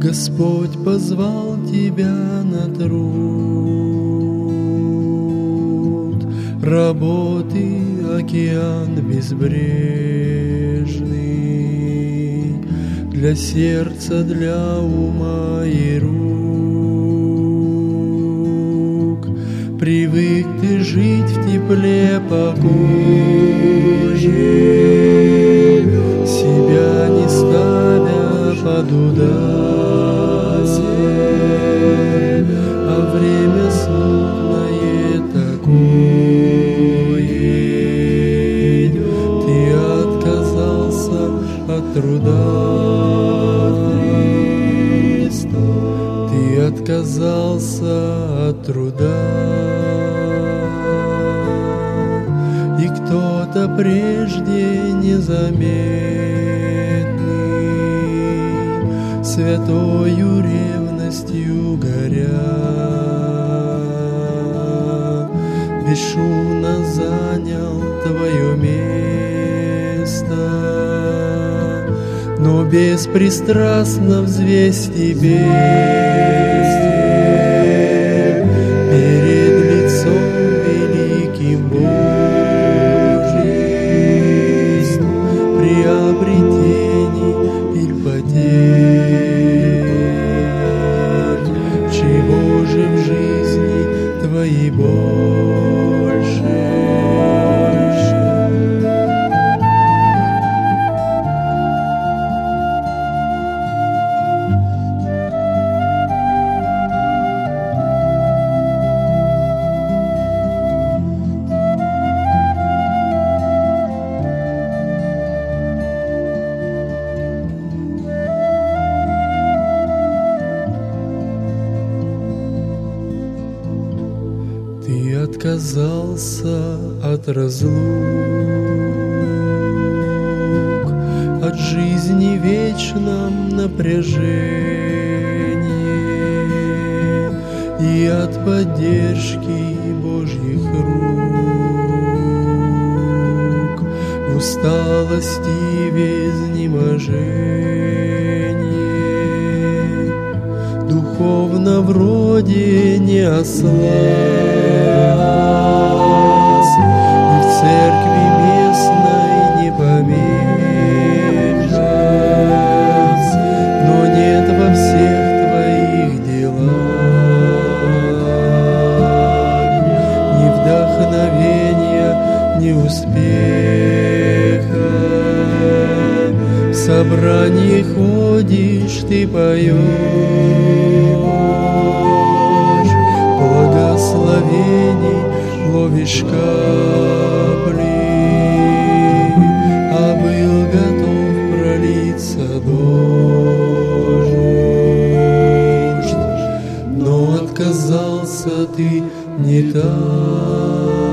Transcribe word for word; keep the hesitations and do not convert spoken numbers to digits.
Господь позвал тебя на труд, работы океан безбрежный, для сердца, для ума и рук. Привык ты жить в тепле, покое, себя не ставя под удар, а время смутное такое. Ты отказался от труда, ты отказался от труда, и кто-то прежде незаметный, святою ревностью горя, бесшумно занял твое место, но беспристрастно взвесь тебе перед лицом великим Божьим, приобретений или потерь, чего же в жизни твоей больше? Ты отказался от разлук, от жизни в вечном напряжении и от поддержки Божьих рук, в усталости в изнеможении, духовно вроде не ослаб, и в церкви местной не помеешь, но нет во всех твоих делах ни вдохновения, ни успеха. В собрании ходишь, ты поешь, благословений ловишь капли, а был готов пролиться дождь, но отказался ты не так.